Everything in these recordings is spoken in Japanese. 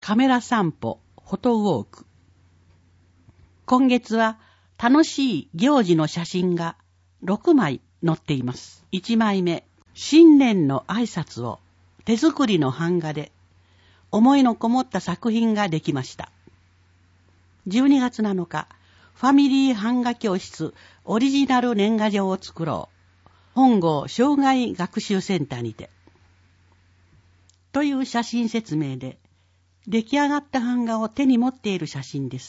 カメラ散歩フォトウォーク。今月は楽しい行事の写真が6枚載っています。1枚目、新年の挨拶を手作りの版画で思いのこもった作品ができました。12月7日、ファミリー版画教室オリジナル年賀状を作ろう。本郷障害学習センターにて。という写真説明で、出来上がった版画を手に持っている写真です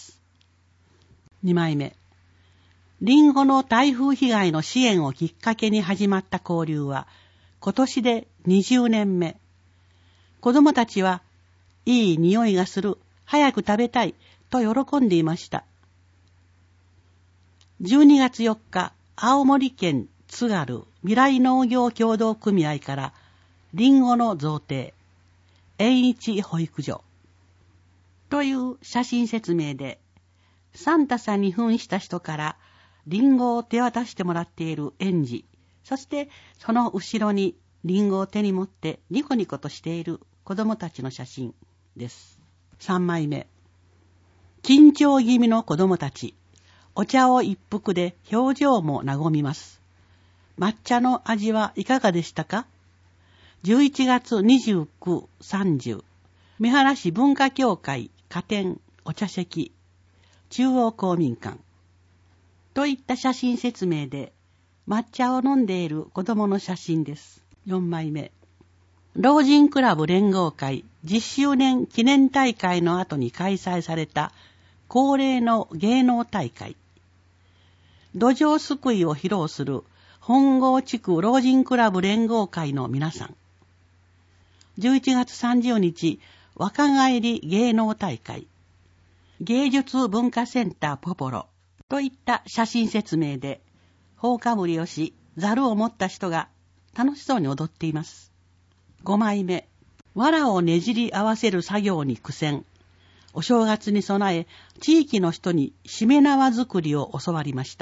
。2枚目、リンゴの台風被害の支援をきっかけに始まった交流は、今年で20年目。子供たちはいい匂いがする、早く食べたいと喜んでいました。12月4日、青森県津軽未来農業協同組合からリンゴの贈呈、縁一保育所という写真説明で、サンタさんに扮した人からリンゴを手渡してもらっている園児、そしてその後ろにリンゴを手に持ってニコニコとしている子供たちの写真です。3枚目、緊張気味の子供たち、お茶を一服で表情も和みます。抹茶の味はいかがでしたか？11月29、30、三原市文化協会花店お茶席中央公民館といった写真説明で、抹茶を飲んでいる子供の写真です。4枚目、老人クラブ連合会10周年記念大会の後に開催された恒例の芸能大会。土壌すくいを披露する本郷地区老人クラブ連合会の皆さん。11月30日、若返り芸能大会。芸術文化センターポポロといった写真説明で、頬かぶりをし、ざるを持った人が楽しそうに踊っています。5枚目、藁をねじり合わせる作業に苦戦。お正月に備え、地域の人にしめ縄作りを教わりました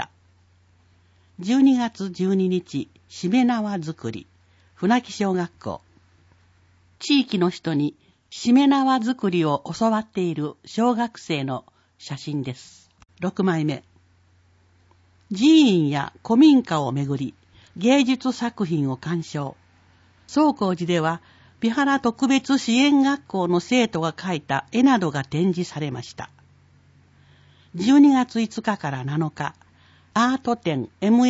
。12月12日、しめ縄作り、船木小学校。地域の人にしめ縄作りを教わっている小学生の写真です。6枚目、寺院や古民家をめぐり、芸術作品を鑑賞。宗光寺では、美原特別支援学校の生徒が描いた絵などが展示されました。12月5日から7日、アート展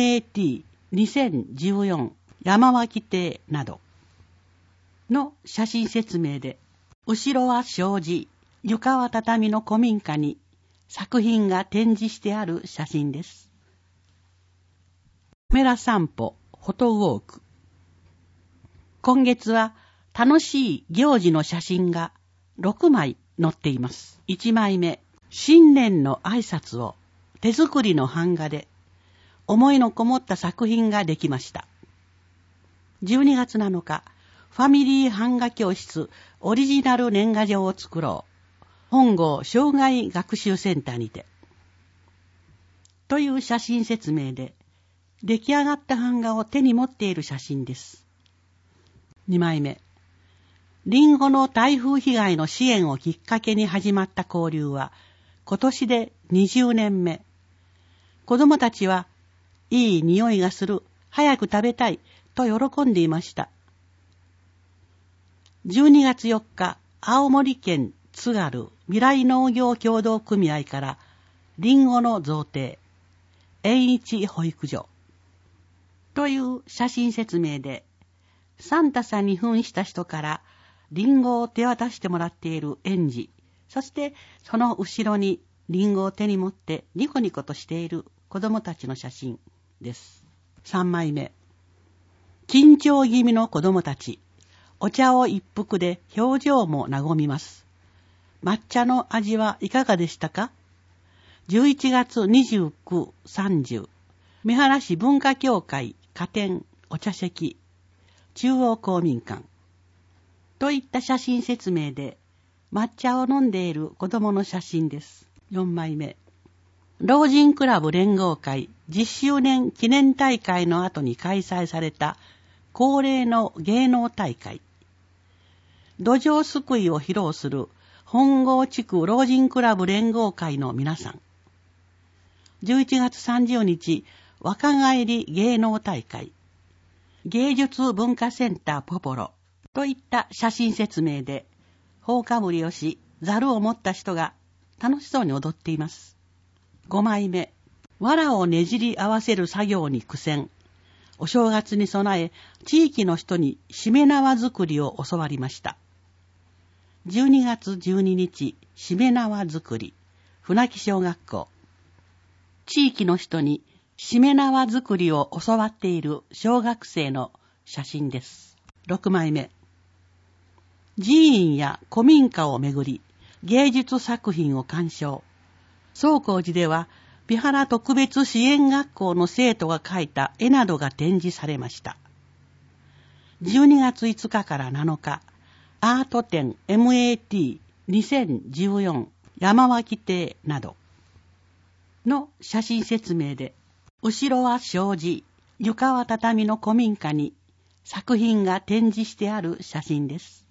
MAT2014 山脇亭などの写真説明で、後ろは障子、床は畳の古民家に作品が展示してある写真です。カメラ散歩フォトウォーク。今月は楽しい行事の写真が6枚載っています。1枚目、新年の挨拶を手作りの版画で思いのこもった作品ができました。12月7日、ファミリー版画教室オリジナル年賀状を作ろう。本郷障害学習センターにて。という写真説明で、出来上がった版画を手に持っている写真です。2枚目、リンゴの台風被害の支援をきっかけに始まった交流は、今年で20年目。子供たちはいい匂いがする、早く食べたいと喜んでいました。12月4日、青森県津軽未来農業協同組合からリンゴの贈呈、縁一保育所という写真説明で、サンタさんに扮した人からリンゴを手渡してもらっている園児、そしてその後ろにリンゴを手に持ってニコニコとしている子供たちの写真です。3枚目、緊張気味の子供たち、お茶を一服で表情も和みます。抹茶の味はいかがでしたか？11月29、30、三原市文化協会花店お茶席中央公民館といった写真説明で、抹茶を飲んでいる子供の写真です。4枚目、老人クラブ連合会10周年記念大会の後に開催された恒例の芸能大会。土壌すくいを披露する本郷地区老人クラブ連合会の皆さん。11月30日、若返り芸能大会、芸術文化センターポポロといった写真説明で、放かぶりをし、ざるを持った人が楽しそうに踊っています。5枚目、藁をねじり合わせる作業に苦戦。お正月に備え、地域の人にしめ縄作りを教わりました。12月12日、しめ縄作り、船木小学校。地域の人にしめ縄作りを教わっている小学生の写真です。6枚目。寺院や古民家をめぐり、芸術作品を鑑賞。宗光寺では、美原特別支援学校の生徒が描いた絵などが展示されました。12月5日から7日、アート展 MAT2014 山脇亭などの写真説明で、後ろは障子、床は畳の古民家に作品が展示してある写真です。